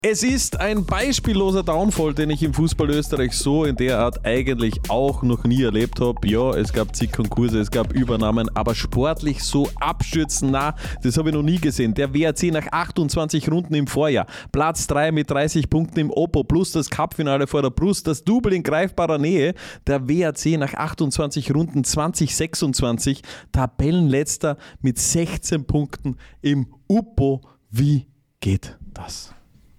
Es ist ein beispielloser Downfall, den ich im Fußball Österreich so in der Art eigentlich auch noch nie erlebt habe. Ja, es gab zig Konkurse, es gab Übernahmen, aber sportlich so abstürzen, das habe ich noch nie gesehen. Der WRC nach 28 Runden im Vorjahr, Platz 3 mit 30 Punkten im Oppo, plus das Cupfinale vor der Brust, das Double in greifbarer Nähe. Der WRC nach 28 Runden 2026, Tabellenletzter mit 16 Punkten im Oppo. Wie geht das?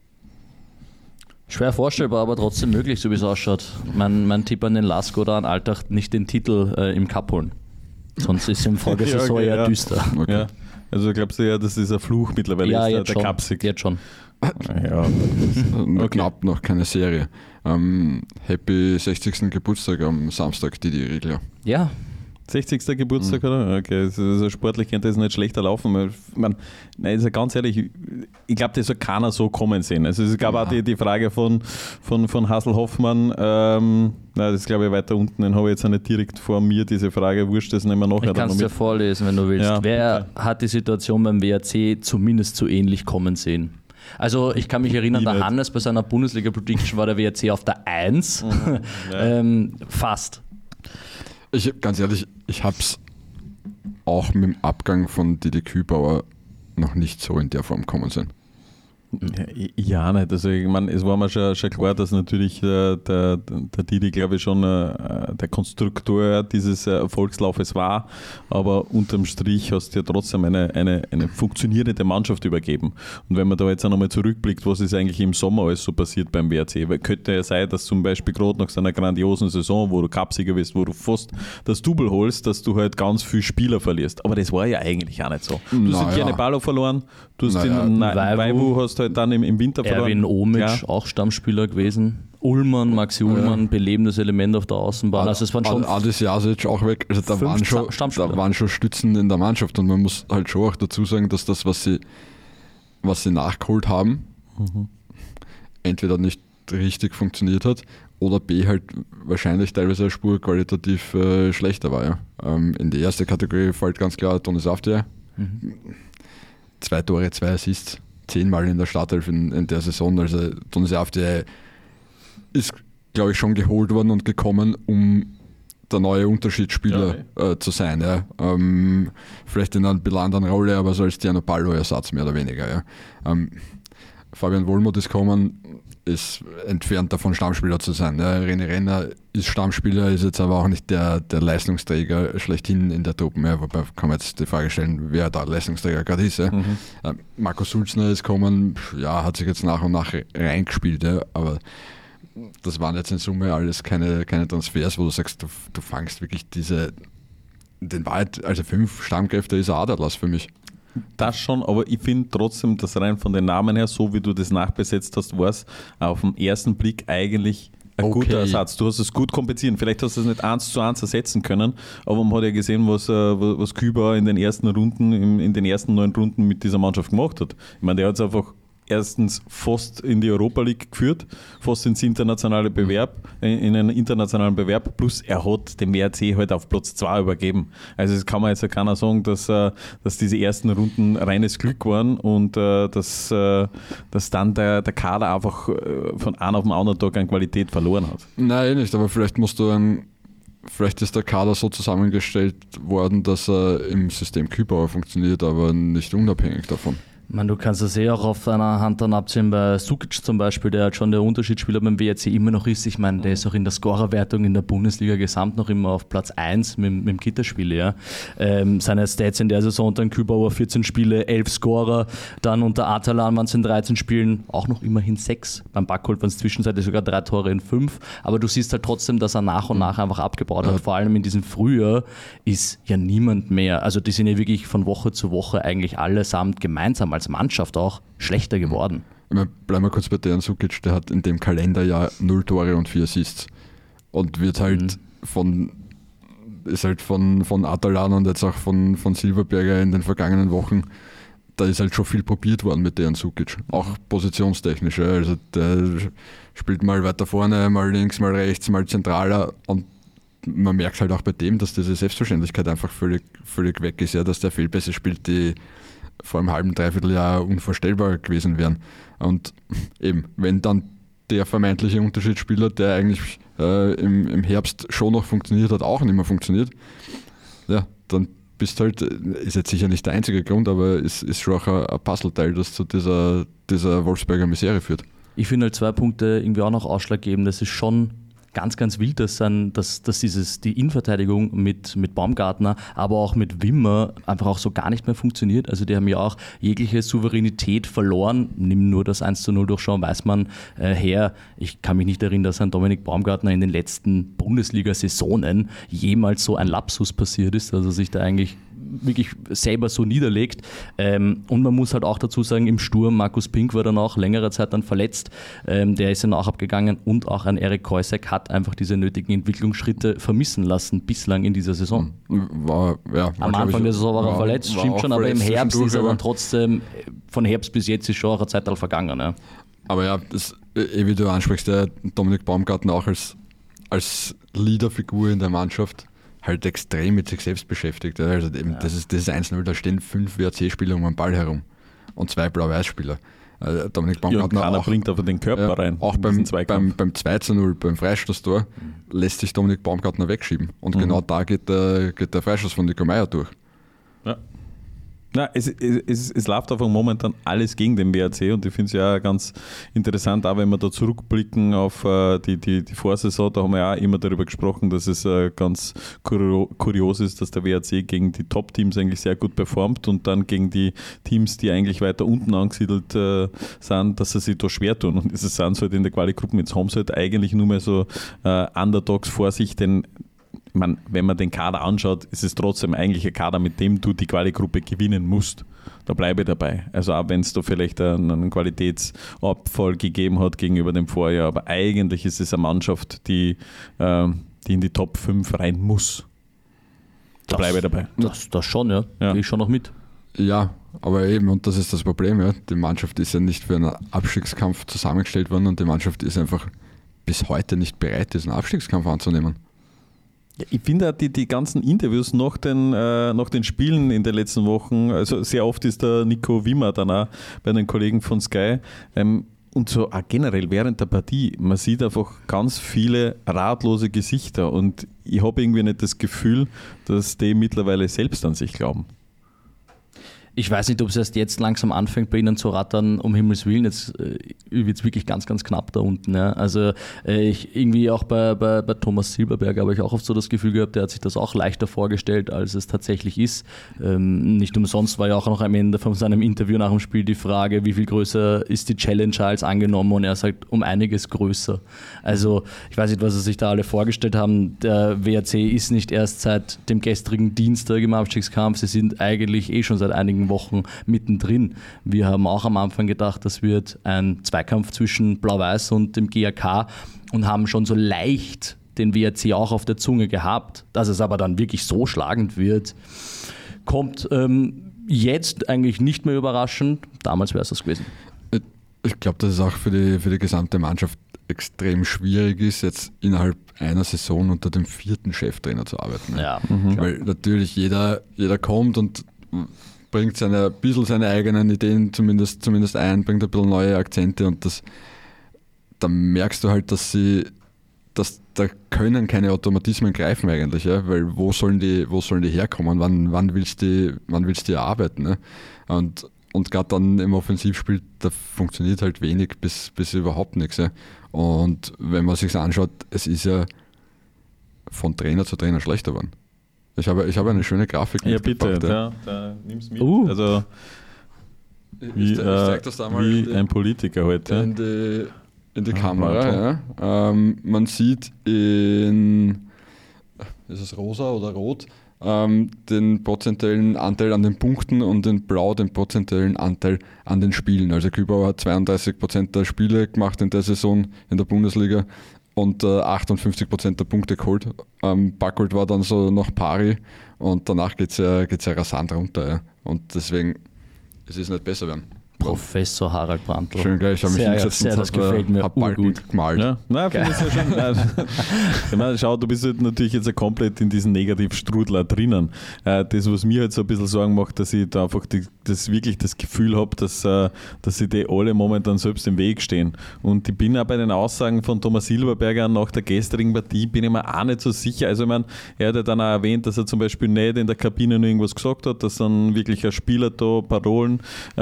Schwer vorstellbar, aber trotzdem möglich, so wie es ausschaut. Mein Tipp an den Lask oder an Alltag, nicht den Titel im Cup holen. Sonst ist es im Folgesaison eher düster. Okay. Ja. Also glaubst du ja, dass dieser Fluch mittlerweile ist, der Cup-Sieg? Jetzt schon. Ja. Knapp noch keine Serie. Happy 60. Geburtstag am Samstag, Didi Riegler. Ja. 60. Geburtstag, oder? Okay, also sportlich könnte es nicht schlechter laufen. Also ganz ehrlich, ich glaube, das soll keiner so kommen sehen. Also es gab auch die Frage von Hassel Hoffmann, das ist glaube ich weiter unten, den habe ich jetzt auch nicht direkt vor mir, diese Frage, wurscht, das nehmen wir nachher. Ich kann es dir vorlesen, wenn du willst. Ja, wer hat die Situation beim WRC zumindest so ähnlich kommen sehen? Also ich kann mich erinnern, der Hannes bei seiner Bundesliga-Prediction war der WRC auf der 1. Fast. Ganz ehrlich, ich habe es auch mit dem Abgang von Didi Kübauer noch nicht so in der Form kommen sehen. Ja, nicht. Also ich meine, es war mir schon klar, dass natürlich der Didi, glaube ich, schon der Konstruktor dieses Erfolgslaufes war, aber unterm Strich hast du ja trotzdem eine funktionierende Mannschaft übergeben. Und wenn man da jetzt auch nochmal zurückblickt, was ist eigentlich im Sommer alles so passiert beim WRC, weil könnte ja sein, dass zum Beispiel gerade nach so einer grandiosen Saison, wo du Cupsieger bist, wo du fast das Double holst, dass du halt ganz viele Spieler verlierst. Aber das war ja eigentlich auch nicht so. Du hast den Gianni verloren, du hast den Waiwu hast halt dann im Winter verloren. Erwin Omic, auch Stammspieler gewesen. Ullmann, Maxi Ullmann, belebendes Element auf der Außenbahn. Also es waren schon Adis Jasic auch weg. Also da waren schon Stützen in der Mannschaft und man muss halt schon auch dazu sagen, dass das, was sie nachgeholt haben, entweder nicht richtig funktioniert hat oder B halt wahrscheinlich teilweise eine Spur qualitativ schlechter war. Ja. In die erste Kategorie fällt ganz klar Toni Saftier. 2 Tore, 2 Assists. 10-mal in der Startelf in der Saison. Also Toni Saftier ist, glaube ich, schon geholt worden und gekommen, um der neue Unterschiedsspieler zu sein. Ja. Vielleicht in einer belangenden Rolle, aber so als Diano-Ballo-Ersatz mehr oder weniger. Ja. Fabian Wohlmuth ist gekommen, ist entfernt davon, Stammspieler zu sein. Ja. René Renner ist Stammspieler, ist jetzt aber auch nicht der Leistungsträger schlechthin in der Truppe. Ja, wobei kann man jetzt die Frage stellen, wer da Leistungsträger gerade ist. Ja. Marco Sulzner ist gekommen, ja, hat sich jetzt nach und nach reingespielt, ja, aber das waren jetzt in Summe alles keine Transfers, wo du sagst, du fangst wirklich den Wald, also 5 Stammkräfte ist ein Aderlass für mich. Das schon, aber ich finde trotzdem, dass rein von den Namen her, so wie du das nachbesetzt hast, war es auf den ersten Blick eigentlich ein guter Ersatz. Du hast es gut kompensiert. Vielleicht hast du es nicht 1:1 ersetzen können, aber man hat ja gesehen, was Küber in den ersten Runden, in den ersten 9 Runden mit dieser Mannschaft gemacht hat. Ich meine, der hat es einfach erstens fast in die Europa League geführt, fast ins internationale Bewerb, in einen internationalen Bewerb, plus er hat den WRC halt auf Platz 2 übergeben. Also das kann man jetzt ja keiner sagen, dass diese ersten Runden reines Glück waren und dass dann der Kader einfach von einem auf den anderen Tag an Qualität verloren hat. Nein, nicht, aber vielleicht ist der Kader so zusammengestellt worden, dass er im System Kübauer funktioniert, aber nicht unabhängig davon. Du kannst das auch auf einer Hand dann abziehen bei Sukic zum Beispiel, der halt schon der Unterschiedsspieler beim WRC immer noch ist. Ich meine, der ist auch in der Scorerwertung in der Bundesliga gesamt noch immer auf Platz 1 mit dem Kitterspiel. Ja. Seine Stats in der Saison, dann Kübauer 14 Spiele, 11 Scorer, dann unter Atalan waren es in 13 Spielen auch noch immerhin 6. Beim Backholt waren es zwischenzeitlich sogar 3 Tore in 5. Aber du siehst halt trotzdem, dass er nach und nach einfach abgebaut hat. Vor allem in diesem Frühjahr ist ja niemand mehr, also die sind ja wirklich von Woche zu Woche eigentlich allesamt gemeinsam als Mannschaft auch schlechter geworden. Bleiben wir kurz bei Dejan Sukic, der hat in dem Kalenderjahr 0 Tore und 4 Assists und wird halt von Atalan und jetzt auch von Silberberger in den vergangenen Wochen, da ist halt schon viel probiert worden mit Dejan Sukic, auch positionstechnisch. Also der spielt mal weiter vorne, mal links, mal rechts, mal zentraler und man merkt halt auch bei dem, dass diese Selbstverständlichkeit einfach völlig weg ist, ja, dass der Fehlpässe spielt, die vor einem halben, dreiviertel Jahr unvorstellbar gewesen wären. Und eben, wenn dann der vermeintliche Unterschiedsspieler, der eigentlich im Herbst schon noch funktioniert hat, auch nicht mehr funktioniert, ja, dann bist halt, ist jetzt sicher nicht der einzige Grund, aber es ist schon auch ein Puzzleteil, das zu dieser Wolfsberger Misere führt. Ich finde halt 2 Punkte irgendwie auch noch ausschlaggebend. Das ist schon ganz, ganz wild, dass die Innenverteidigung mit Baumgartner, aber auch mit Wimmer einfach auch so gar nicht mehr funktioniert. Also die haben ja auch jegliche Souveränität verloren. Nimm nur das 1:0 durch Sean Weissmann her. Ich kann mich nicht erinnern, dass ein Dominik Baumgartner in den letzten Bundesliga-Saisonen jemals so ein Lapsus passiert ist, also sich da eigentlich wirklich selber so niederlegt. Und man muss halt auch dazu sagen, im Sturm, Markus Pink war dann auch längere Zeit dann verletzt. Der ist dann auch abgegangen und auch ein Erik Keusek hat einfach diese nötigen Entwicklungsschritte vermissen lassen, bislang in dieser Saison. Am Anfang der Saison war er verletzt, stimmt schon, aber im Herbst ist er dann trotzdem, von Herbst bis jetzt ist schon auch eine Zeit vergangen. Ja. Aber ja, wie du ansprichst, der Dominik Baumgartner auch als Leaderfigur in der Mannschaft halt extrem mit sich selbst beschäftigt. Also eben, das ist 1:0, da stehen 5 WRC-Spieler um den Ball herum und 2 Blau-Weiß-Spieler. Dominik Baumgartner keiner bringt aber den Körper rein. Auch beim 2:0, beim Freistoßtor, lässt sich Dominik Baumgartner wegschieben. Und genau da geht der Freistoß von Nico Meyer durch. Ja. Na, es läuft einfach momentan alles gegen den WRC und ich finde es ja ganz interessant, auch wenn wir da zurückblicken auf die Vorsaison, da haben wir ja auch immer darüber gesprochen, dass es ganz kurios ist, dass der WRC gegen die Top-Teams eigentlich sehr gut performt und dann gegen die Teams, die eigentlich weiter unten angesiedelt sind, dass sie sich da schwer tun. Und es sind so halt in der Quali-Gruppen, jetzt haben sie halt eigentlich nur mehr so Underdogs vor sich, denn wenn man den Kader anschaut, ist es trotzdem eigentlich ein Kader, mit dem du die Quali-Gruppe gewinnen musst. Da bleibe ich dabei. Also auch wenn es da vielleicht einen Qualitätsabfall gegeben hat gegenüber dem Vorjahr, aber eigentlich ist es eine Mannschaft, die in die Top 5 rein muss. Da bleibe ich dabei. Das schon, ja. Gehe ich schon noch mit. Ja, aber eben, und das ist das Problem, ja. Die Mannschaft ist ja nicht für einen Abstiegskampf zusammengestellt worden und die Mannschaft ist einfach bis heute nicht bereit, diesen Abstiegskampf anzunehmen. Ja, ich finde auch die ganzen Interviews nach den Spielen in den letzten Wochen, also sehr oft ist der Nico Wimmer dann auch bei den Kollegen von Sky und so auch generell während der Partie, man sieht einfach ganz viele ratlose Gesichter und ich habe irgendwie nicht das Gefühl, dass die mittlerweile selbst an sich glauben. Ich weiß nicht, ob es erst jetzt langsam anfängt, bei Ihnen zu rattern, um Himmels Willen. Jetzt wird es wirklich ganz, ganz knapp da unten. Ja. Also irgendwie auch bei Thomas Silberberg habe ich auch oft so das Gefühl gehabt, der hat sich das auch leichter vorgestellt, als es tatsächlich ist. Nicht umsonst war ja auch noch am Ende von seinem Interview nach dem Spiel die Frage, wie viel größer ist die Challenge als angenommen, und er sagt, um einiges größer. Also ich weiß nicht, was sie sich da alle vorgestellt haben. Der WRC ist nicht erst seit dem gestrigen Dienstag im Abstiegskampf, sie sind eigentlich schon seit einigen Wochen mittendrin. Wir haben auch am Anfang gedacht, das wird ein Zweikampf zwischen Blau-Weiß und dem GAK und haben schon so leicht den WRC auch auf der Zunge gehabt. Dass es aber dann wirklich so schlagend wird, kommt jetzt eigentlich nicht mehr überraschend. Damals wäre es das gewesen. Ich glaube, dass es auch für die gesamte Mannschaft extrem schwierig ist, jetzt innerhalb einer Saison unter dem 4. Cheftrainer zu arbeiten. Ja, weil natürlich jeder kommt und bringt ein bisschen seine eigenen Ideen zumindest ein, bringt ein bisschen neue Akzente und da merkst du halt, dass da können keine Automatismen greifen eigentlich, ja? Weil wo sollen die herkommen, wann willst du die erarbeiten? Ne? Und gerade dann im Offensivspiel, da funktioniert halt wenig bis überhaupt nichts. Ja? Und wenn man sich anschaut, es ist ja von Trainer zu Trainer schlechter geworden. Ich habe eine schöne Grafik mitgebracht. Ja, bitte, da nimm's mit. Also ich zeig das da mal wie ein Politiker heute. In die Kamera. Ja. Man sieht ist es rosa oder rot, den prozentuellen Anteil an den Punkten und in blau den prozentuellen Anteil an den Spielen. Also Kübauer hat 32% der Spiele gemacht in der Saison in der Bundesliga und 58% der Punkte geholt. Backholt war dann so noch pari und danach geht's ja rasant runter. Ja. Und deswegen, es ist nicht besser werden. Professor Harald Brandl. Schön gleich, ich habe mich hingesetzt und das gefällt mir gut gemalt. Ja, nein, finde ich sehr schön. Ich meine, schau, du bist halt natürlich jetzt komplett in diesem Negativstrudel drinnen. Das, was mir halt so ein bisschen Sorgen macht, dass ich da einfach wirklich das Gefühl habe, dass sie die alle momentan selbst im Weg stehen. Und ich bin auch bei den Aussagen von Thomas Silberberger nach der gestrigen Partie, bin ich mir auch nicht so sicher. Also ich meine, er hat ja dann auch erwähnt, dass er zum Beispiel nicht in der Kabine nur irgendwas gesagt hat, dass dann wirklich ein Spieler da Parolen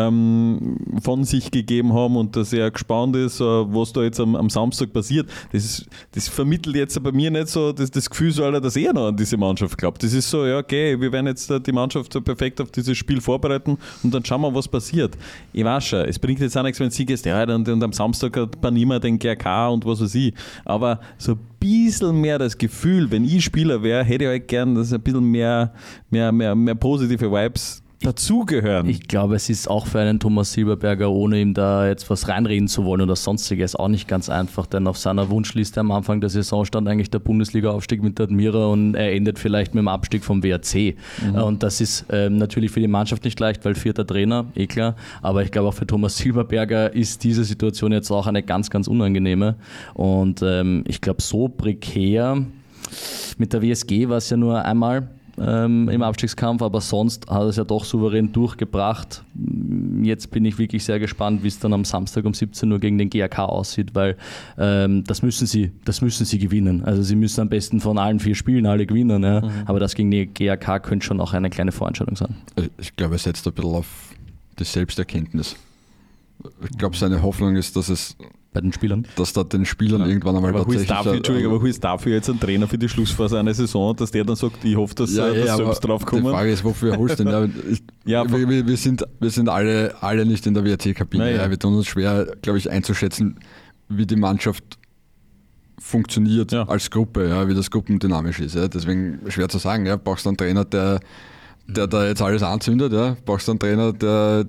von sich gegeben haben und dass er gespannt ist, was da jetzt am Samstag passiert. Das vermittelt jetzt bei mir nicht so das Gefühl, dass er noch an diese Mannschaft glaubt. Das ist so, ja okay, wir werden jetzt die Mannschaft so perfekt auf dieses Spiel vorbereiten und dann schauen wir, was passiert. Ich weiß schon, es bringt jetzt auch nichts, wenn du siehst, ja, und am Samstag hat Panima den GRK und was weiß ich. Aber so ein bisschen mehr das Gefühl, wenn ich Spieler wäre, hätte ich halt gern, dass ein bisschen mehr positive Vibes dazugehören. Ich glaube, es ist auch für einen Thomas Silberberger, ohne ihm da jetzt was reinreden zu wollen oder sonstiges, auch nicht ganz einfach, denn auf seiner Wunschliste am Anfang der Saison stand eigentlich der Bundesliga-Aufstieg mit der Admira und er endet vielleicht mit dem Abstieg vom WRC. Und das ist natürlich für die Mannschaft nicht leicht, weil 4. Trainer, klar, aber ich glaube auch für Thomas Silberberger ist diese Situation jetzt auch eine ganz, ganz unangenehme und ich glaube so prekär, mit der WSG war es ja nur einmal im Abstiegskampf, aber sonst hat er es ja doch souverän durchgebracht. Jetzt bin ich wirklich sehr gespannt, wie es dann am Samstag um 17 Uhr gegen den GRK aussieht, weil das müssen sie gewinnen. Also sie müssen am besten von allen 4 Spielen alle gewinnen, ja. Aber das gegen den GRK könnte schon auch eine kleine Vorentscheidung sein. Ich glaube, er setzt ein bisschen auf die Selbsterkenntnis. Ich glaube, seine Hoffnung ist, dass es bei den Spielern? Dass da den Spielern irgendwann einmal tatsächlich... Aber ist dafür jetzt ein Trainer für die Schlussphase einer Saison, dass der dann sagt, ich hoffe, dass selbst drauf kommen? Die Frage ist, wofür holst du den? Wir sind alle nicht in der WRC-Kabine. Ja. Wir tun uns schwer, glaube ich, einzuschätzen, wie die Mannschaft funktioniert als Gruppe, wie das gruppendynamisch ist. Ja. Deswegen schwer zu sagen. Ja. Brauchst du einen Trainer, der da jetzt alles anzündet? Ja. Brauchst du einen Trainer, der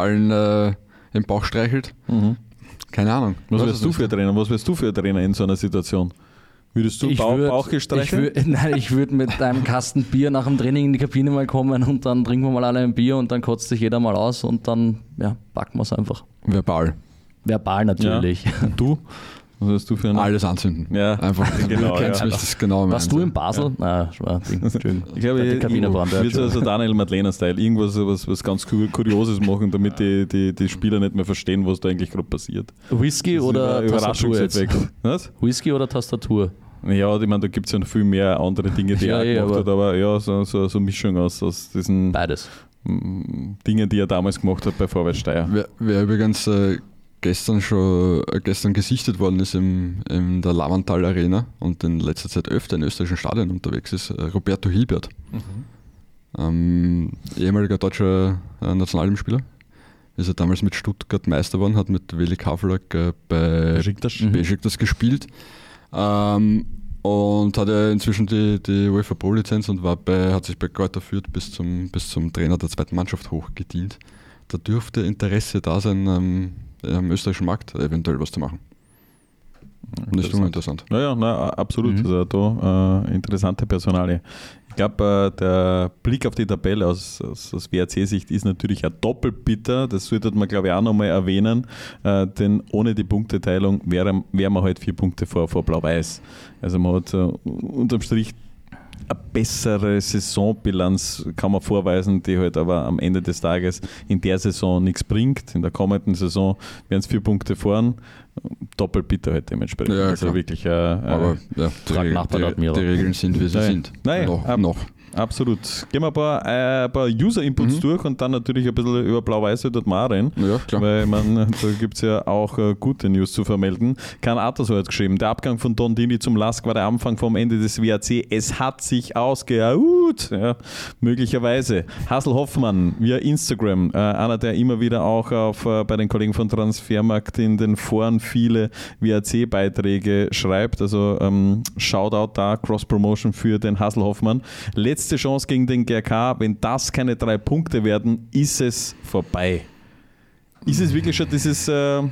allen im Bauch streichelt? Keine Ahnung. Was wärst du für ein Trainer in so einer Situation? Würdest du Bauch gestreichelt? Ich würde mit einem Kasten Bier nach dem Training in die Kabine mal kommen und dann trinken wir mal alle ein Bier und dann kotzt sich jeder mal aus und dann packen wir es einfach. Verbal natürlich. Ja. Und du? Was hast du für eine? Alles anzünden. Ja, einfach. Genau. Das genau. Warst du in Basel? Ja. Ich glaube, ich würde so Daniel Madlener-Style irgendwas was ganz Kurioses machen, damit die Spieler nicht mehr verstehen, was da eigentlich gerade passiert. Whisky oder Überraschungseffekt. Was? Whisky oder Tastatur? Ja, ich meine, da gibt es ja noch viel mehr andere Dinge, die er gemacht hat, aber so Mischung aus diesen beides. Dingen, die er damals gemacht hat bei Vorwärtssteier. Wer übrigens gestern gesichtet worden ist in der Lavantal Arena und in letzter Zeit öfter in österreichischen Stadien unterwegs ist, Roberto Hilbert. Ehemaliger deutscher Nationalteamspieler. Ist er damals mit Stuttgart Meister geworden, hat mit Veli Kavlak bei Besiktas gespielt und hat ja inzwischen die UEFA Pro-Lizenz und hat sich bei Greuther Fürth bis zum Trainer der zweiten Mannschaft hochgedient. Da dürfte Interesse da sein, am österreichischen Markt eventuell was zu machen. Nicht uninteressant. Absolut. Also da interessante Personalie. Ich glaube, der Blick auf die Tabelle aus WRC-Sicht ist natürlich auch doppelt bitter. Das sollte man, glaube ich, auch nochmal erwähnen. Denn ohne die Punkteteilung wären wir halt 4 Punkte vor Blau-Weiß. Also man hat unterm Strich eine bessere Saisonbilanz kann man vorweisen, die halt aber am Ende des Tages in der Saison nichts bringt. In der kommenden Saison werden es 4 Punkte fahren. Doppelt bitter halt dementsprechend. Ja, also wirklich die Regeln sind, wie sie sind. Noch. Absolut. Gehen wir ein paar User-Inputs durch und dann natürlich ein bisschen über Blau-Weiß dort mal rein. Ja, klar. Weil da gibt es ja auch gute News zu vermelden. Kan Atos hat geschrieben, der Abgang von Don Dini zum LASK war der Anfang vom Ende des WRC. Es hat sich ausgeruht. Ja, möglicherweise. Hassel Hoffmann via Instagram, einer, der immer wieder auch bei den Kollegen von Transfermarkt in den Foren viele WRC-Beiträge schreibt. Also Shoutout da, Cross-Promotion für den Hassel Hoffmann. Letzte Chance gegen den GRK, wenn das keine 3 Punkte werden, ist es vorbei. Ist es wirklich schon dieses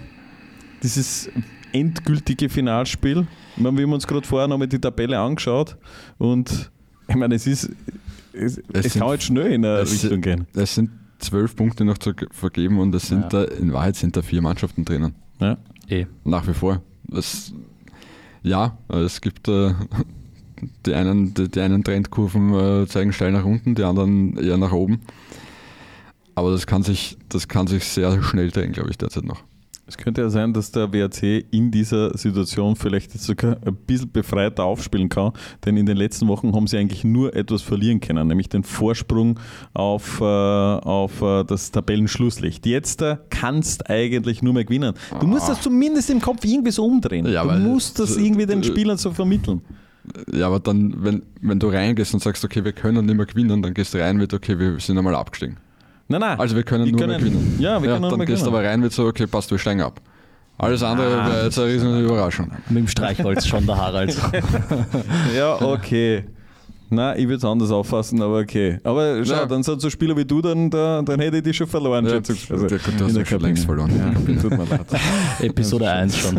endgültige Finalspiel? Ich meine, wir haben uns gerade vorher noch mal die Tabelle angeschaut und ich meine, es kann halt schnell in eine Richtung gehen. Es sind 12 Punkte noch zu vergeben und in Wahrheit sind da 4 Mannschaften drinnen. Ja. Nach wie vor. Es gibt die einen Trendkurven zeigen steil nach unten, die anderen eher nach oben. Aber das kann sich sehr schnell drehen, glaube ich, derzeit noch. Es könnte ja sein, dass der WRC in dieser Situation vielleicht sogar ein bisschen befreiter aufspielen kann, denn in den letzten Wochen haben sie eigentlich nur etwas verlieren können, nämlich den Vorsprung auf das Tabellenschlusslicht. Jetzt kannst eigentlich nur mehr gewinnen. Du musst das zumindest im Kopf irgendwie so umdrehen. Ja, du musst das irgendwie den Spielern so vermitteln. Ja, aber dann, wenn du reingehst und sagst, okay, wir können nicht mehr gewinnen, dann gehst du rein mit, okay, wir sind einmal abgestiegen. Nein. Also wir können nur mehr gewinnen. Ja, wir können nur dann mehr gehst du gewinnen. aber rein mit so, okay, passt, wir steigen ab. Alles andere wäre jetzt eine riesen Überraschung. Mit dem Streichholz schon der Harald. Ja, okay. Nein, ich würde es anders auffassen, aber okay. Aber schau, dann sind so Spieler wie du, dann hätte ich die schon verloren. Ja, du hast mich schon längst verloren. Ja, tut mir leid. Episode 1 schon.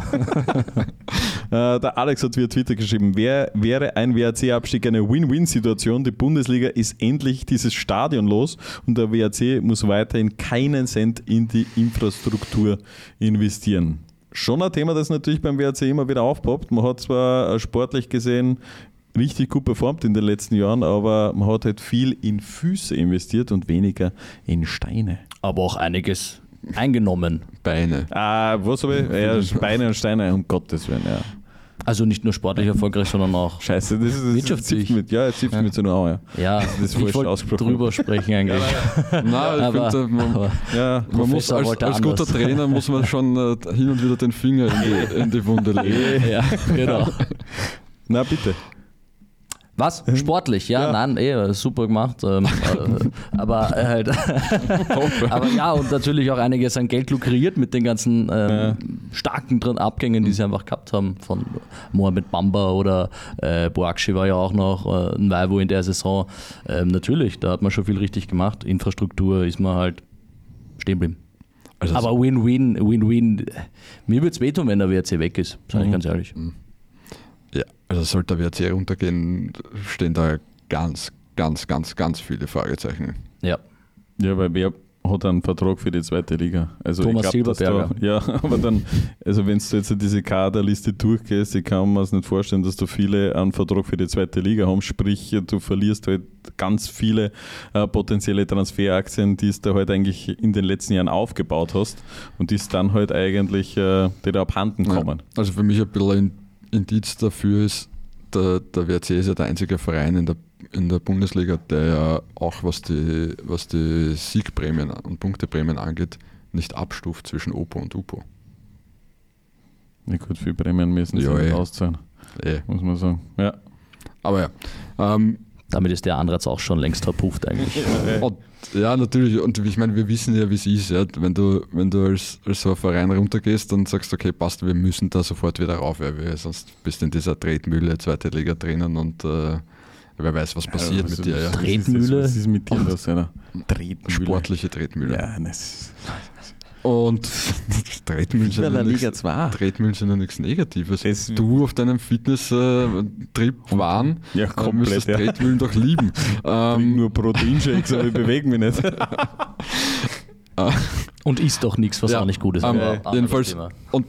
Der Alex hat via Twitter geschrieben, wäre ein WRC-Abstieg eine Win-Win-Situation. Die Bundesliga ist endlich dieses Stadion los und der WRC muss weiterhin keinen Cent in die Infrastruktur investieren. Schon ein Thema, das natürlich beim WRC immer wieder aufpoppt. Man hat zwar sportlich gesehen richtig gut performt in den letzten Jahren, aber man hat halt viel in Füße investiert und weniger in Steine. Aber auch einiges eingenommen. Beine. Was habe ich? Ja, Beine und Steine, um Gottes Willen, ja. Also nicht nur sportlich erfolgreich, sondern auch Scheiße, das wirtschaftlich. Jetzt zipft mit so einer Auge. Ja, das ich wollte drüber sprechen eigentlich. Nein, man muss als guter Trainer muss man schon hin und wieder den Finger in die Wunde legen. Ja, genau. Na bitte. Was? Sportlich? Ja, nein, super gemacht. Aber halt. Aber ja, und natürlich auch einiges an Geld lukriert mit den ganzen starken Abgängen, die sie einfach gehabt haben. Von Mohamed Bamba oder Boakshi war ja auch noch ein Weibo in der Saison. Natürlich, da hat man schon viel richtig gemacht. Infrastruktur ist man halt stehen geblieben. Also aber Win-Win. Mir würde es wehtun, wenn der WRC weg ist, sage ich ganz ehrlich. Ja, also sollte der WRC runtergehen, stehen da ganz, ganz, ganz, ganz viele Fragezeichen. Ja. Ja, weil wer hat einen Vertrag für die zweite Liga? Also Thomas Silberberger. Ja, aber dann, also wenn du jetzt diese Kaderliste durchgehst, ich kann mir es nicht vorstellen, dass da viele einen Vertrag für die zweite Liga haben, sprich du verlierst halt ganz viele potenzielle Transferaktien, die du halt eigentlich in den letzten Jahren aufgebaut hast und die dann halt eigentlich die da abhanden kommen. Ja, also für mich ein bisschen Indiz dafür ist, der WRC ist ja der einzige Verein in der Bundesliga, der ja auch was die Siegprämien und Punkteprämien angeht, nicht abstuft zwischen OPO und UPO. Ja gut, viele Prämien müssen sie nicht auszahlen, muss man sagen. Ja. Aber ja. Damit ist der Anreiz auch schon längst verpufft eigentlich. Ja, natürlich. Und ich meine, wir wissen ja, wie es ist. Ja. Wenn du als so ein Verein runtergehst, dann sagst du, okay, passt, wir müssen da sofort wieder rauf, weil sonst bist du in dieser Tretmühle, zweite Liga drinnen und wer weiß, was passiert mit dir. Ja. Tretmühle? Was ist mit dir los? Tretmühle. Sportliche Tretmühle. Ja, und Tretmühlen sind ja nichts Negatives. Du auf deinem Fitness-Trip waren, müsstest Tretmühlen doch lieben. Nur Proteinshakes, aber ich bewege mich nicht. Und isst doch nichts, was auch nicht gut ist. Jedenfalls, und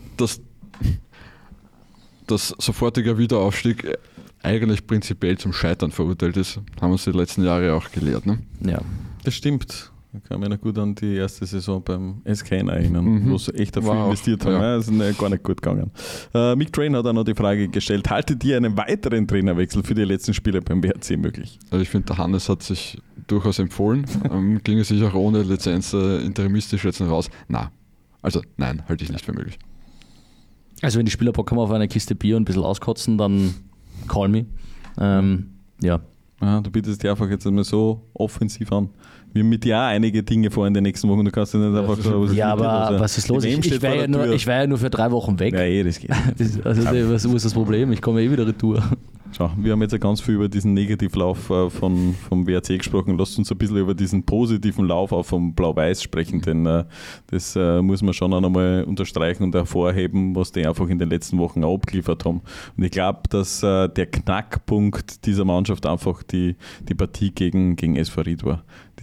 das sofortige Wiederaufstieg eigentlich prinzipiell zum Scheitern verurteilt ist, haben uns die letzten Jahre auch gelehrt. Ne? Ja, das stimmt. Ich kann mich noch gut an die erste Saison beim SKN erinnern, wo sie echt viel investiert haben. Ja. Das ist gar nicht gut gegangen. Mick Train hat auch noch die Frage gestellt, haltet ihr einen weiteren Trainerwechsel für die letzten Spiele beim WRC möglich? Also ich finde, der Hannes hat sich durchaus empfohlen. Ging es sich auch ohne Lizenz interimistisch jetzt noch raus? Nein, halte ich nicht für möglich. Also wenn die Spieler Bock haben auf eine Kiste Bier und ein bisschen auskotzen, dann call me. Ja. Du bietest dir einfach jetzt einmal so offensiv an. Wir haben mit dir auch einige Dinge vor in den nächsten Wochen. Du kannst ja nicht einfach so. Ja, aber was ist los? Ich war ja nur für 3 Wochen weg. Ja, das geht. Was ist das Problem? Ich komme wieder retour. Schau, wir haben jetzt ja ganz viel über diesen Negativlauf vom WRC gesprochen. Lasst uns ein bisschen über diesen positiven Lauf auch vom Blau-Weiß sprechen, denn das muss man schon auch nochmal unterstreichen und hervorheben, was die einfach in den letzten Wochen auch abgeliefert haben. Und ich glaube, dass der Knackpunkt dieser Mannschaft einfach die Partie gegen SV Ried war.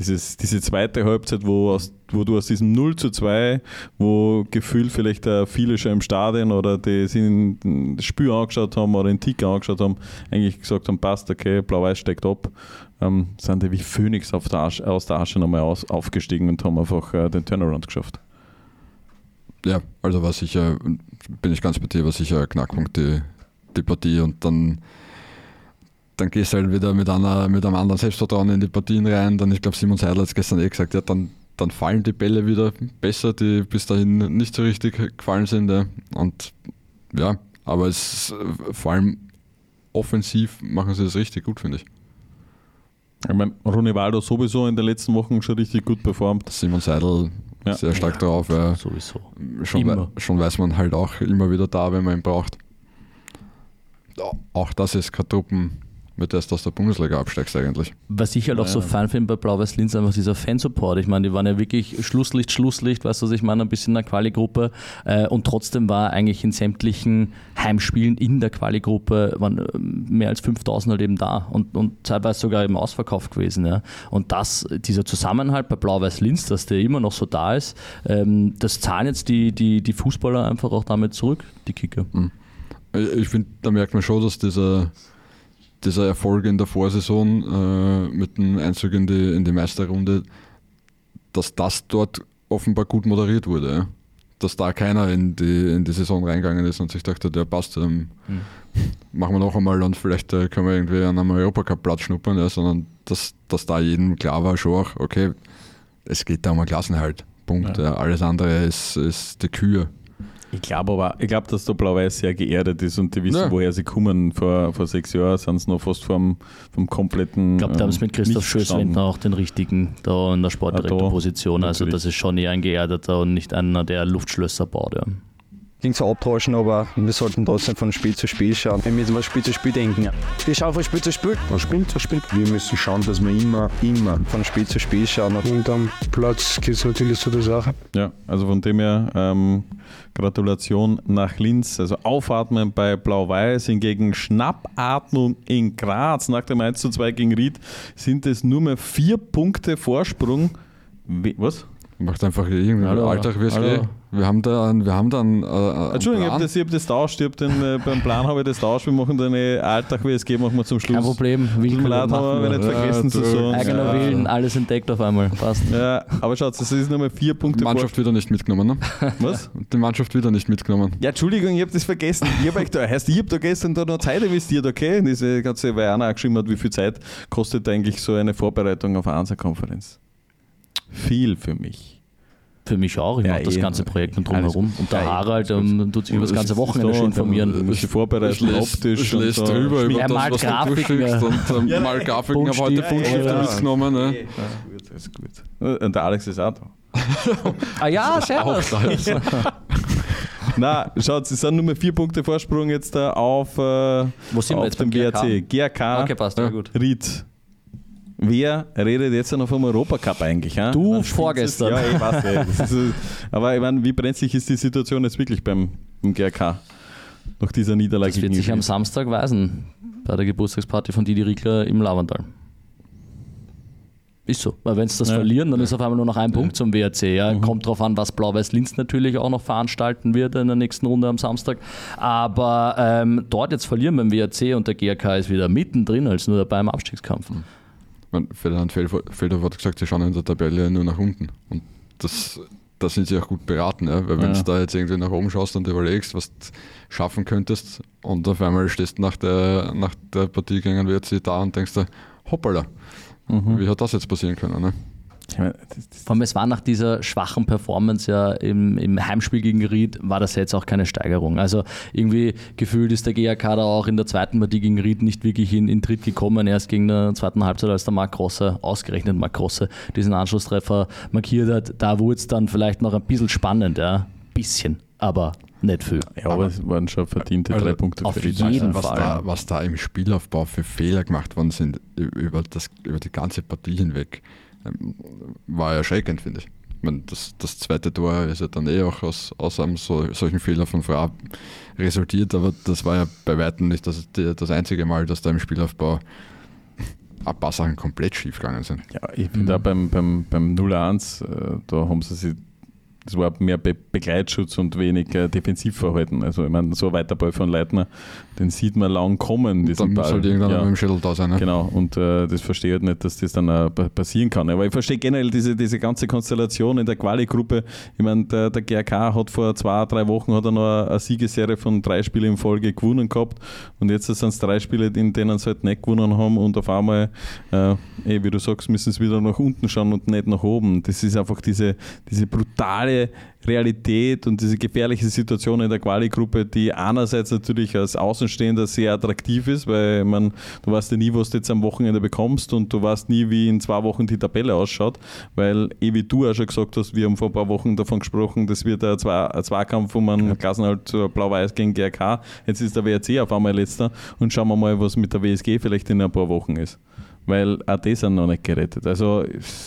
diese zweite Halbzeit, wo du aus diesem 0:2, wo gefühlt vielleicht viele schon im Stadion oder die sich das Spiel angeschaut haben oder den Ticker angeschaut haben, eigentlich gesagt haben, passt, okay, Blau-Weiß steigt ab, sind die wie Phönix aus der Asche nochmal aufgestiegen und haben einfach den Turnaround geschafft. Ja, also war sicher, bin ich ganz bei dir, war sicher ein Knackpunkt die Partie, und dann gehst du halt wieder mit einem anderen Selbstvertrauen in die Partien rein. Dann, ich glaube, Simon Seidel hat es gestern gesagt, ja, dann fallen die Bälle wieder besser, die bis dahin nicht so richtig gefallen sind. Ja. Und ja, aber vor allem offensiv machen sie das richtig gut, finde ich. Ich meine, Ronivaldo sowieso in den letzten Wochen schon richtig gut performt. Simon Seidel sehr stark drauf. Ja. Sowieso. Schon weiß man halt auch immer wieder da, wenn man ihn braucht. Auch das ist keine Truppen, mit der du aus der Bundesliga absteigst eigentlich. Was ich halt auch so fein finde bei Blau-Weiß Linz, einfach dieser Fansupport. Ich meine, die waren ja wirklich Schlusslicht, weißt du, was ich meine, ein bisschen in der Quali-Gruppe, und trotzdem war eigentlich in sämtlichen Heimspielen in der Quali-Gruppe waren mehr als 5.000 halt eben da und teilweise sogar eben ausverkauft gewesen. Ja. Und dieser Zusammenhalt bei Blau-Weiß Linz, dass der immer noch so da ist, das zahlen jetzt die Fußballer einfach auch damit zurück, die Kicker. Ich finde, da merkt man schon, dass dieser Erfolg in der Vorsaison mit dem Einzug in die Meisterrunde, dass das dort offenbar gut moderiert wurde. Ja? Dass da keiner in die Saison reingegangen ist und sich dachte, der passt, machen wir noch einmal und vielleicht können wir irgendwie an einem Europacup-Platz schnuppern, ja? Sondern dass da jedem klar war, schon auch, okay, es geht da um einen Klassenerhalt. Punkt. Ja. Ja, alles andere ist die Kühe. Ich glaube, dass der Blau-Weiß sehr geerdet ist und die wissen, woher sie kommen. Vor 6 Jahren sind sie noch fast vom kompletten. Ich glaube, da haben sie mit Christoph Schößwendner auch den richtigen da in der Sportdirektorposition. Also das ist schon eher ein geerdeter und nicht einer, der Luftschlösser baut. Ja. Klingt so abtauschen, aber wir sollten trotzdem von Spiel zu Spiel schauen. Wir müssen von Spiel zu Spiel denken. Ja. Wir schauen von Spiel zu Spiel. Von Spiel zu Spiel. Wir müssen schauen, dass wir immer von Spiel zu Spiel schauen. Und am Platz geht es natürlich zu der Sache. Ja, also von dem her Gratulation nach Linz. Also Aufatmen bei Blau-Weiß, hingegen Schnappatmung in Graz. Nach dem 1:2 gegen Ried sind es nur mehr 4 Punkte Vorsprung. Was? Macht einfach irgendeinen Alltag, wie es geht. Wir haben da einen Entschuldigung, ich habe das tauscht. Beim Plan habe ich das tauscht. Wir machen dann Alltag, wie es geht, machen wir zum Schluss. Kein Problem. Haben wir nicht vergessen zu sagen. Eigener Willen, alles entdeckt auf einmal. Passt. Ja, aber schaut, das ist nur mal 4 Punkte. Die Mannschaft wieder nicht mitgenommen, ne? Was? Die Mannschaft wieder nicht mitgenommen. Ja, Entschuldigung, ich habe das vergessen. Ich habe da gestern noch Zeit investiert, okay? Diese ganze, weil einer auch geschrieben hat, wie viel Zeit kostet eigentlich so eine Vorbereitung auf eine Einzelkonferenz? Viel für mich. Für mich auch, ich mache das ganze Projekt und drumherum. Und der Harald tut sich über das ganze Wochenende schon informieren. Du musst dich vorbereiten, optisch. Ich lese drüber über das, was du durchschickst. Und mal Grafiken habe heute Buntstifte mitgenommen. Ne? Das ist gut. Und der Alex ist auch da. Ja, servus. Nein, schaut, es sind nur mehr 4 Punkte Vorsprung jetzt auf, wo sind wir jetzt dem WRC. GRK okay, passt, ja, gut. Ried. Wer redet jetzt noch vom Europacup eigentlich? He? Du vorgestern. Ja, ich weiß. Aber ich meine, wie brenzlig ist die Situation jetzt wirklich beim GRK? Nach dieser Niederlage. Das wird sich am Samstag weisen, bei der Geburtstagsparty von Didi Rickler im Lavandal. Ist so. Weil wenn sie das verlieren, dann ist auf einmal nur noch ein Punkt zum WRC. Ja. Kommt darauf an, was Blau-Weiß Linz natürlich auch noch veranstalten wird in der nächsten Runde am Samstag. Aber dort jetzt verlieren beim WRC und der GRK ist wieder mittendrin als nur dabei im Abstiegskampf. Ferdinand Feldhoff hat gesagt, sie schauen in der Tabelle nur nach unten. Und da sind sie auch gut beraten. Ja? Weil wenn du da jetzt irgendwie nach oben schaust und überlegst, was du schaffen könntest und auf einmal stehst du nach der Partie gegen WRC da und denkst dir, hoppala, wie hat das jetzt passieren können? Ne? Vor allem, es war nach dieser schwachen Performance ja im Heimspiel gegen Ried, war das jetzt auch keine Steigerung. Also irgendwie gefühlt ist der GRK da auch in der zweiten Partie gegen Ried nicht wirklich in Tritt gekommen. Erst gegen der zweiten Halbzeit, als der ausgerechnet Marc Grosse, diesen Anschlusstreffer markiert hat, da wurde es dann vielleicht noch ein bisschen spannend, ja, bisschen, aber nicht viel. Ja, aber es waren schon verdiente 3 Punkte. Auf jeden Fall. Was da im Spielaufbau für Fehler gemacht worden sind, über die ganze Partie hinweg, war erschreckend, finde ich. Ich meine, das zweite Tor ist ja dann auch aus einem solchen Fehler von Fra resultiert, aber das war ja bei weitem nicht das einzige Mal, dass da im Spielaufbau ein paar Sachen komplett schief gegangen sind. Ja, ich finde auch beim 0-1, da haben sie sich, das war mehr Begleitschutz und weniger Defensivverhalten. Also ich meine, so ein Weiterball von Leitner, den sieht man lang kommen, diesen Dann Ball. muss halt irgendwann mit dem Schädel da sein. Ne? Genau, und das verstehe ich halt nicht, dass das dann auch passieren kann. Aber ich verstehe generell diese ganze Konstellation in der Quali-Gruppe. Ich meine, der GRK hat vor 2-3 Wochen hat er noch eine Siegesserie von 3 Spielen in Folge gewonnen gehabt und jetzt sind es 3 Spiele, in denen sie halt nicht gewonnen haben und auf einmal, wie du sagst, müssen sie wieder nach unten schauen und nicht nach oben. Das ist einfach diese brutale Realität und diese gefährliche Situation in der Quali-Gruppe, die einerseits natürlich als Außenstehender sehr attraktiv ist, weil du weißt ja nie, was du jetzt am Wochenende bekommst und du weißt nie, wie in 2 Wochen die Tabelle ausschaut, weil wie du auch schon gesagt hast, wir haben vor ein paar Wochen davon gesprochen, das wird ein Zweikampf um einen Klassenerhalt Blau-Weiß gegen GRK, jetzt ist der WRC auf einmal letzter und schauen wir mal, was mit der WSG vielleicht in ein paar Wochen ist, weil auch die sind noch nicht gerettet. Also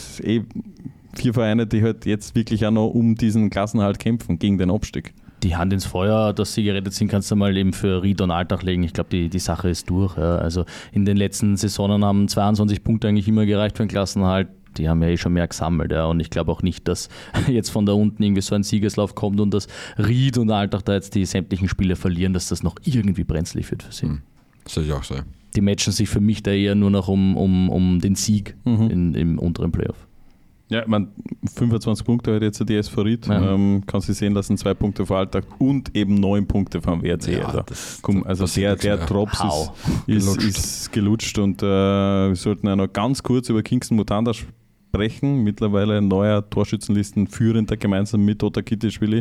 4 Vereine, die halt jetzt wirklich auch noch um diesen Klassenerhalt kämpfen, gegen den Abstieg. Die Hand ins Feuer, dass sie gerettet sind, kannst du mal eben für Ried und Altach legen. Ich glaube, die Sache ist durch. Ja. Also in den letzten Saisonen haben 22 Punkte eigentlich immer gereicht für den Klassenerhalt. Die haben ja schon mehr gesammelt. Ja. Und ich glaube auch nicht, dass jetzt von da unten irgendwie so ein Siegeslauf kommt und dass Ried und Altach da jetzt die sämtlichen Spiele verlieren, dass das noch irgendwie brenzlig wird für sie. Das sehe ich auch so. Die matchen sich für mich da eher nur noch um den Sieg im unteren Playoff. Ja, ich meine, 25 Punkte hat jetzt die SV Ried. Ja. Kann sie sehen lassen, 2 Punkte vor Alltag und eben 9 Punkte vom WRC. Ja, also der Drops ist gelutscht und wir sollten ja noch ganz kurz über Kingston Mutanda sprechen. Mittlerweile ein neuer Torschützenlistenführender gemeinsam mit Otar Kitischwili.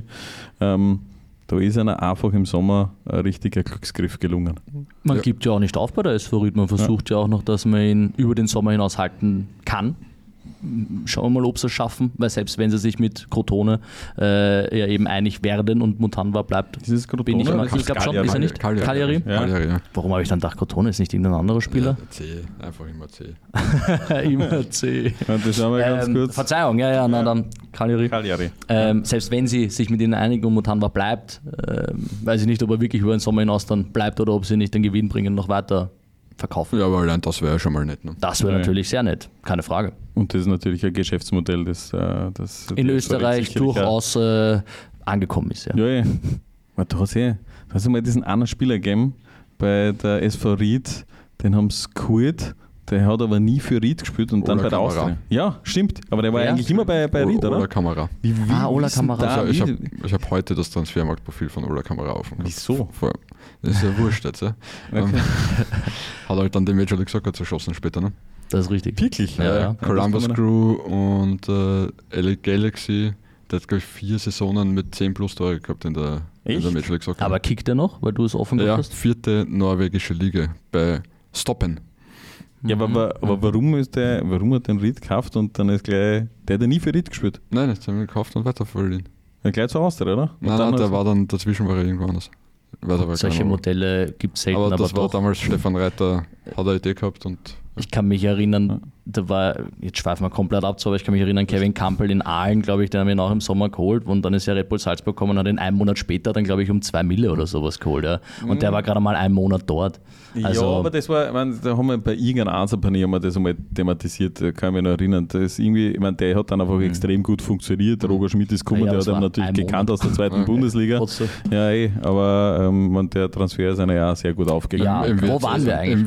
Da ist einer einfach im Sommer ein richtiger Glücksgriff gelungen. Man gibt ja auch nicht auf bei der SV Ried. Man versucht ja auch noch, dass man ihn über den Sommer hinaus halten kann. Schauen wir mal, ob sie es schaffen, weil selbst wenn sie sich mit Crotone ja eben einig werden und Mutanwa bleibt, ist es Crotone? Ich glaube schon, ist er nicht? Cagliari? Ja. Warum habe ich dann gedacht, Crotone ist nicht irgendein anderer Spieler? Ja, C, einfach immer C. Immer C. Das schauen wir ganz kurz. Verzeihung, dann Cagliari. Selbst wenn sie sich mit ihnen einigen und Mutanwa bleibt, weiß ich nicht, ob er wirklich über den Sommer hinaus dann bleibt oder ob sie nicht den Gewinn bringen, noch weiter verkaufen. Ja, aber allein das wäre ja schon mal nett. Ne? Das wäre natürlich sehr nett, keine Frage. Und das ist natürlich ein Geschäftsmodell, das in Österreich durchaus angekommen ist. Ja. Ja. Du hast mal diesen einen Spieler gegeben bei der SV Ried, den haben sie geholt, der hat aber nie für Ried gespielt und dann bei der Austria. Ja, stimmt, aber der war eigentlich immer bei Ried, oder? Ola Kamara. Ola Kamara. Ich hab heute das Transfermarktprofil von Ola Kamara aufgemacht. Wieso? Das ist ja wurscht jetzt. Ja. Okay. Hat halt dann den Major League Soccer zerschossen später. Ne? Das ist richtig. Wirklich? Ja. Columbus Crew und LA Galaxy, der hat, glaube ich, 4 Saisonen mit 10 plus Tore gehabt in der Major League Soccer. Aber kickt er noch, weil du es offen hast? Ja, 4. norwegische Liga bei Stoppen. Ja, aber warum hat den Ried gekauft und dann ist gleich, der hat ja nie für Ried gespielt? Nein, jetzt haben wir gekauft und weiter verliehen. Ja, gleich zur Austria, oder? Nein, der war dann, dazwischen war er irgendwo anders. Solche Modelle gibt es selten. Aber das war damals Stefan Reiter, hat eine Idee gehabt und... Ich kann mich erinnern, jetzt schweifen wir komplett ab, aber ich kann mich erinnern, Kevin Campbell in Aalen, glaube ich, den haben wir auch im Sommer geholt und dann ist ja Red Bull Salzburg gekommen und hat ihn einen Monat später dann, glaube ich, um 2 Mille oder sowas geholt. Ja. Und der war gerade mal einen Monat dort. Also, ja, aber das war, da haben wir bei irgendeiner Ansapanie haben wir das einmal thematisiert, kann ich mich noch erinnern. Das ist irgendwie, der hat dann einfach extrem gut funktioniert. Roger Schmidt ist gekommen, der hat ihn natürlich gekannt aus der 2. Bundesliga. Ja, aber der Transfer ist einer ja sehr gut aufgegangen. Ja, wo waren wir eigentlich? Im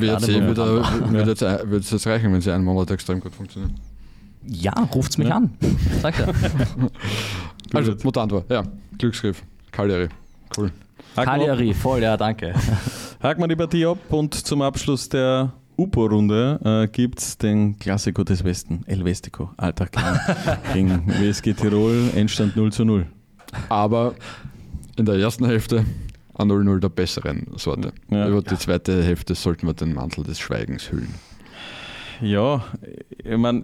WRC würde es jetzt reichen, wenn sie einen Monat extrem gut funktionieren. Ja, ruft's mich an. Sagt er. Also, Mutanwa, ja, Glücksgriff, Cagliari, cool. Cagliari, voll, ja, danke. Haken wir die Partie ab und zum Abschluss der UPO-Runde gibt es den Klassiker des Westen, El Vestico, Alltag gegen WSG Tirol, Endstand 0:0. Aber in der ersten Hälfte an 0:0 der besseren Sorte. Ja. Über die zweite Hälfte sollten wir den Mantel des Schweigens hüllen. Ja, ich meine,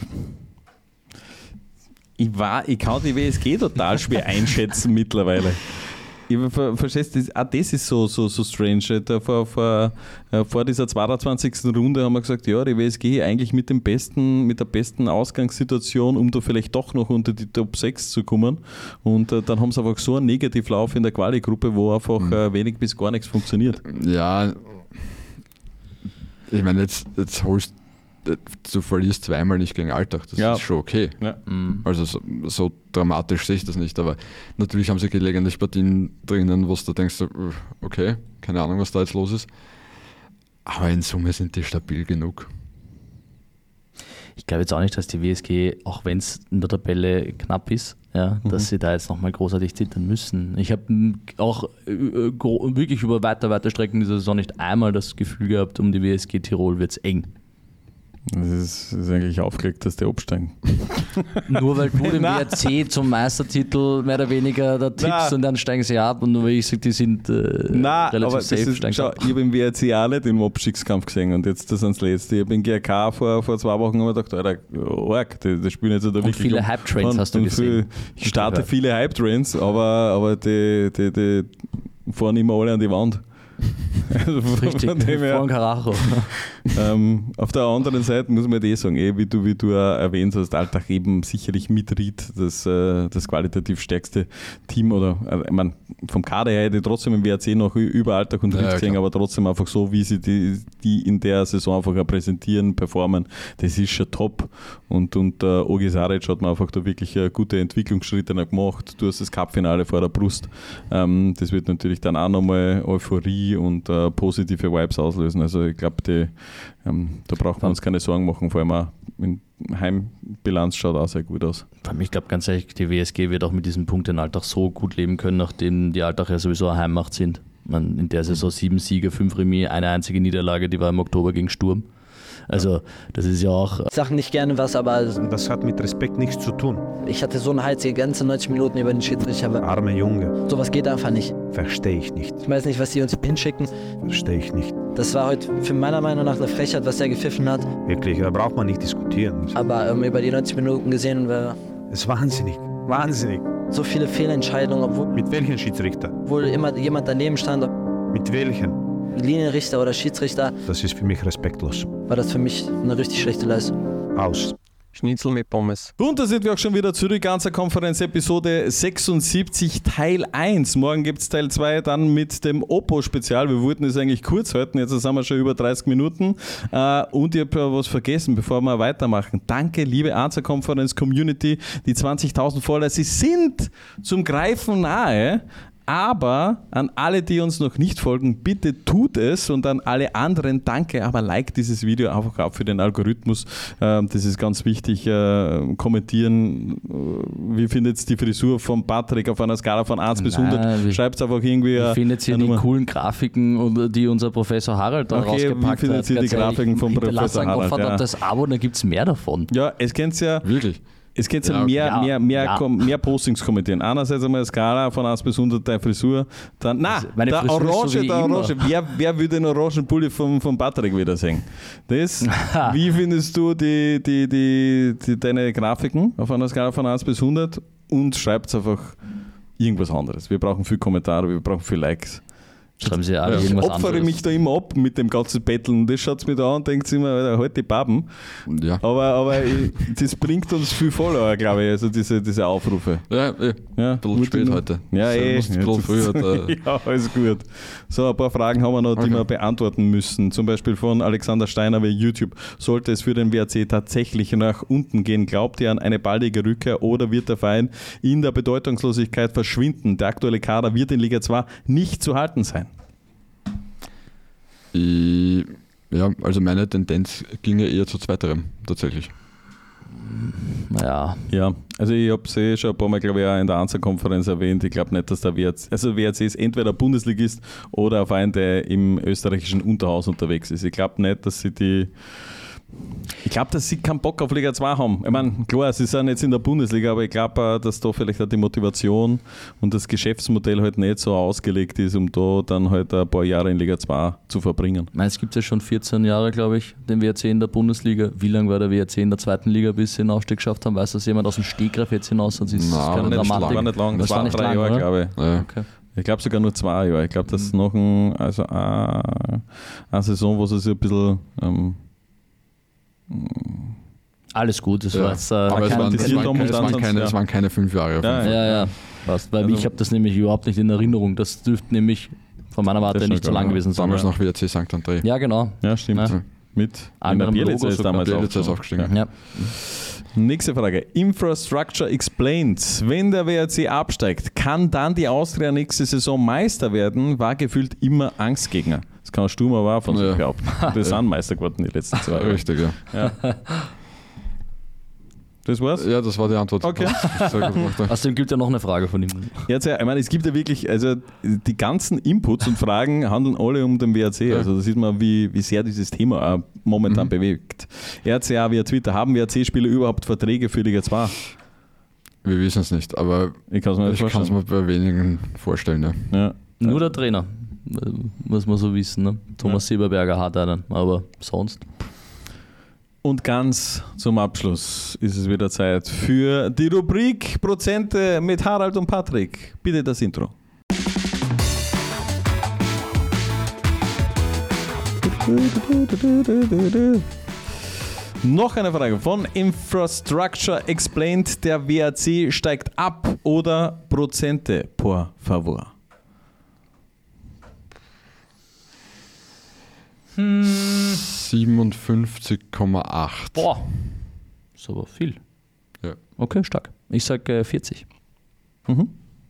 ich kann die WSG total schwer einschätzen mittlerweile. Verstehst du, das ist so strange. Vor dieser 22. Runde haben wir gesagt, ja, die WSG eigentlich mit der besten Ausgangssituation, um da vielleicht doch noch unter die Top 6 zu kommen. Und dann haben sie einfach so einen Negativlauf in der Quali-Gruppe, wo einfach wenig bis gar nichts funktioniert. Ja, ich meine, jetzt holst du verlierst zweimal nicht gegen Altach, das ist schon okay. Ja. Also so dramatisch sehe ich das nicht, aber natürlich haben sie gelegentlich Partien drinnen, wo du denkst, okay, keine Ahnung, was da jetzt los ist. Aber in Summe sind die stabil genug. Ich glaube jetzt auch nicht, dass die WSG, auch wenn es in der Tabelle knapp ist, dass sie da jetzt nochmal großartig zittern müssen. Ich habe auch wirklich über weite Strecken dieser Saison nicht einmal das Gefühl gehabt, um die WSG Tirol wird es eng. Das ist eigentlich aufgelegt, dass die absteigen. Nur weil du den WRC zum Meistertitel mehr oder weniger da tippst und dann steigen sie ab und nur weil ich sage, die sind relativ safe, steigen ab. Ich habe im WRC auch nicht im Abstiegskampf gesehen und jetzt das sind das Letzte. Ich habe in GRK vor 2 Wochen gedacht, Alter, arg, das spielen jetzt da und wirklich. Viele Hype-Trains hast du gesehen. Ich starte viele Hype-Trains, aber die fahren immer alle an die Wand. Also richtig, von Karacho. Auf der anderen Seite muss man sagen, wie du erwähnt hast, Altach eben sicherlich mitriet das qualitativ stärkste Team oder ich meine, vom Kader her hätte ich trotzdem im WRC noch über Altach und Ried gesehen, aber trotzdem einfach so, wie sie die in der Saison einfach präsentieren, performen, das ist schon top und Ogi Saric hat man einfach da wirklich gute Entwicklungsschritte gemacht. Du hast das Cup-Finale vor der Brust, das wird natürlich dann auch nochmal Euphorie und positive Vibes auslösen. Also ich glaube, da brauchen wir uns keine Sorgen machen, vor allem auch in Heimbilanz schaut auch sehr gut aus. Ich glaube ganz ehrlich, die WSG wird auch mit diesem Punkt in Altach so gut leben können, nachdem die Altach ja sowieso eine Heimmacht sind. In der Saison 7 Siege, 5 Remis, eine einzige Niederlage, die war im Oktober gegen Sturm. Also das ist ja auch... Ich sage nicht gerne was, aber... Das hat mit Respekt nichts zu tun. Ich hatte so eine Heiz die ganze 90 Minuten über den Schiedsrichter. Arme Junge. Sowas geht einfach nicht. Verstehe ich nicht. Ich weiß nicht, was die uns hinschicken. Verstehe ich nicht. Das war heute für meiner Meinung nach eine Frechheit, was er gepfiffen hat. Wirklich, da braucht man nicht diskutieren. Aber über die 90 Minuten gesehen... Das ist wahnsinnig. Wahnsinnig. So viele Fehlentscheidungen, obwohl... Mit welchen Schiedsrichter? Obwohl immer jemand daneben stand. Mit welchen? Linienrichter oder Schiedsrichter. Das ist für mich respektlos. War das für mich eine richtig schlechte Leistung. Aus. Schnitzel mit Pommes. Und da sind wir auch schon wieder zurück. Ganzer-Konferenz Episode 76, Teil 1. Morgen gibt es Teil 2 dann mit dem Oppo-Spezial. Wir wollten es eigentlich kurz halten, jetzt sind wir schon über 30 Minuten. Und ich habe was vergessen, bevor wir weitermachen. Danke, liebe Ganzer-Konferenz-Community. Die 20.000 Follower, sie sind zum Greifen nahe. Aber an alle, die uns noch nicht folgen, bitte tut es und an alle anderen danke, aber like dieses Video einfach ab für den Algorithmus. Das ist ganz wichtig. Kommentieren, wie findet ihr die Frisur von Patrick auf einer Skala von 1 bis 100? Schreibt es einfach irgendwie. Wie findet ihr die coolen Grafiken, die unser Professor Harald da rausgepackt hat? Wie findet ihr die Grafiken vom Professor Harald? Ja. Das Abo, da gibt es mehr davon. Ja, es kennt ja... Wirklich? Es geht mehr Postings kommentieren. Einerseits einmal eine Skala von 1 bis 100 deine Frisur. Dann, der Orange. Wer will den orangen Pulli von Patrick wieder sehen? Wie findest du deine Grafiken auf einer Skala von 1 bis 100? Und schreibt einfach irgendwas anderes. Wir brauchen viel Kommentare, wir brauchen viel Likes. Schreiben Sie alle irgendwas anderes. Ich opfere mich da immer ab mit dem ganzen Betteln. Das schaut mir da an und denkt sich immer, halt die Baben. Ja. Aber das bringt uns viel Follower, glaube ich, also diese Aufrufe. Ja. Ein bisschen spät heute. Ja, Ja, alles gut. So, ein paar Fragen haben wir noch, die wir beantworten müssen. Zum Beispiel von Alexander Steiner bei YouTube. Sollte es für den WRC tatsächlich nach unten gehen, glaubt ihr an eine baldige Rückkehr oder wird der Verein in der Bedeutungslosigkeit verschwinden? Der aktuelle Kader wird in Liga 2 nicht zu halten sein. Ja, also meine Tendenz ginge eher zu zweiterem, tatsächlich. Ja, also ich habe es schon ein paar Mal, glaube ich, auch in der Ansa-Konferenz erwähnt. Ich glaube nicht, dass der WRC, also WRC ist entweder Bundesligist oder ein Verein, der im österreichischen Unterhaus unterwegs ist. Ich glaube nicht, dass sie keinen Bock auf Liga 2 haben. Ich meine, klar, sie sind jetzt in der Bundesliga, aber ich glaube, dass da vielleicht auch die Motivation und das Geschäftsmodell halt nicht so ausgelegt ist, um da dann halt ein paar Jahre in Liga 2 zu verbringen. Ich meine, es gibt ja schon 14 Jahre, glaube ich, den WRC in der Bundesliga. Wie lange war der WRC in der zweiten Liga, bis sie den Aufstieg geschafft haben? Weiß das jemand aus dem Stegreif jetzt hinaus? Sonst ist keine Dramatik. War nicht lang. Das war 3 Jahre, glaube ich. Ja. Okay. Ich glaube sogar nur 2 Jahre. Ich glaube, das ist noch eine Saison, wo sie sich ein bisschen... alles gut, das war jetzt, aber es waren keine 5 Jahre. Ja. Passt, weil ich habe das nämlich überhaupt nicht in Erinnerung. Das dürfte nämlich von meiner Warte nicht so lang gewesen sein. Damals noch WRC St. André. Ja, genau. Ja, stimmt. Mit anderem Bielica Logo ist damals Bielica ist aufgestiegen. Ja. Nächste Frage. Infrastructure explained. Wenn der WRC absteigt, kann dann die Austria nächste Saison Meister werden? War gefühlt immer Angstgegner. Das kann Sturm aber auch von sich behaupten. Wir sind Meister geworden die letzten 2 Jahre. Richtig, ja. Das war's? Ja, das war die Antwort. Okay. Außerdem gibt ja noch eine Frage von ihm. Jetzt, ich meine, es gibt ja wirklich, also die ganzen Inputs und Fragen handeln alle um den WRC. Also da sieht man, wie sehr dieses Thema auch momentan bewegt. RCA via Twitter, haben WRC-Spieler überhaupt Verträge für Liga 2? Wir wissen es nicht, aber ich kann es mir bei wenigen vorstellen. Ja. Nur der Trainer, muss man so wissen. Ne? Thomas Sieberberger hat einen, aber sonst... Und ganz zum Abschluss ist es wieder Zeit für die Rubrik Prozente mit Harald und Patrick. Bitte das Intro. Noch eine Frage von Infrastructure Explained. Der WRC steigt ab oder Prozente, por favor? 57,8. Boah, ist aber viel. Ja. Okay, stark. Ich sage 40. Gut.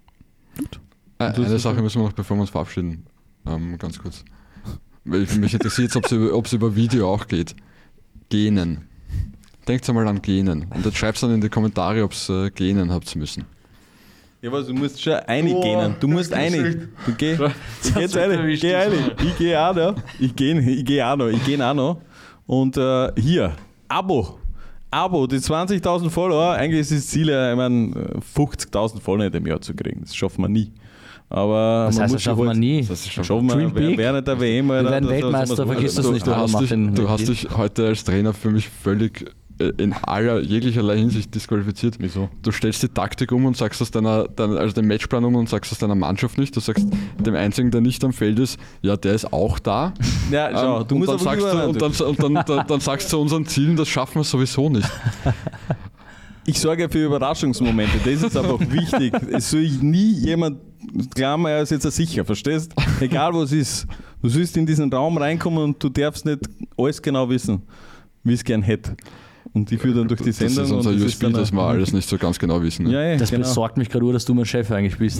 Eine Sache müssen wir noch, bevor wir uns verabschieden, ganz kurz. Weil mich interessiert, ob es über Video auch geht. Genen. Denkt einmal an Genen. Und jetzt schreibt es dann in die Kommentare, ob es Genen habt müssen. Ja, aber du musst schon reingehen. Du musst rein. Du geh jetzt rein. Geh rein. Ich gehe auch noch. Ich gehe auch noch. Und hier, Abo, die 20.000 Follower. Eigentlich ist das Ziel, 50.000 Follower in dem Jahr zu kriegen. Das schaffen wir nie. Aber das heißt, das schaffen wir nie. Das schaffen wir während der WM. Wir werden Weltmeister, vergiss das nicht. Du hast dich heute als Trainer für mich völlig in jeglicherlei Hinsicht disqualifiziert. Wieso? Du stellst die Taktik um und sagst also den Matchplan um und sagst das deiner Mannschaft nicht. Du sagst dem Einzigen, der nicht am Feld ist, ja, der ist auch da. Ja, schau, du musst dann sagst du zu unseren Zielen, das schaffen wir sowieso nicht. Ich sorge für Überraschungsmomente, das ist einfach wichtig. Es soll nie jemand glauben, er ist jetzt sicher, verstehst? Egal was ist. Du sollst in diesen Raum reinkommen und du darfst nicht alles genau wissen, wie es gern hätte. Und die führt dann durch die Sendung. Das ist unser USB, dass wir alles nicht so ganz genau wissen. Ne? Ja, das besorgt mich gerade, dass du mein Chef eigentlich bist.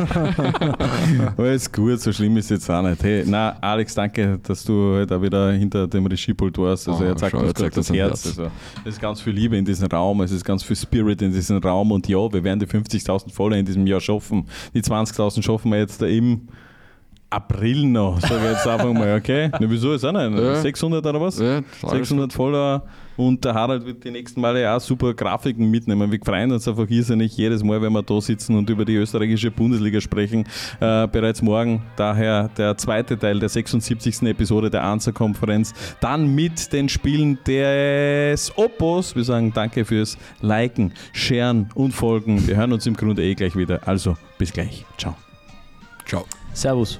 Alles gut, so schlimm ist es jetzt auch nicht. Hey, na, Alex, danke, dass du halt auch wieder hinter dem Regiepult warst. Also er zeigt uns das Herz. Also, es ist ganz viel Liebe in diesem Raum, es ist ganz viel Spirit in diesem Raum und ja, wir werden die 50.000 Follower in diesem Jahr schaffen. Die 20.000 schaffen wir jetzt da im April noch, sage ich jetzt einfach mal, okay? Na, wieso ist auch nicht? Ja. 600 oder was? Ja, 600 Follower und der Harald wird die nächsten Male auch super Grafiken mitnehmen. Wir freuen uns einfach irrsinnig jedes Mal, wenn wir da sitzen und über die österreichische Bundesliga sprechen. Bereits morgen daher der zweite Teil der 76. Episode der ANSA-Konferenz. Dann mit den Spielen des Oppos. Wir sagen danke fürs Liken, Sharen und Folgen. Wir hören uns im Grunde gleich wieder. Also, bis gleich. Ciao. Ciao. Servus.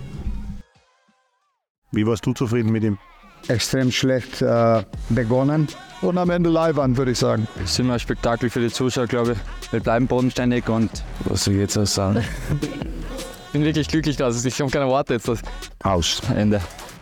Wie warst du zufrieden mit ihm? Extrem schlecht begonnen und am Ende Leihwand, würde ich sagen. Das ist immer ein Spektakel für die Zuschauer, glaube ich. Wir bleiben bodenständig und was soll ich jetzt auch sagen? Ich bin wirklich glücklich, dass ich habe keine Worte jetzt. Aus. Ende.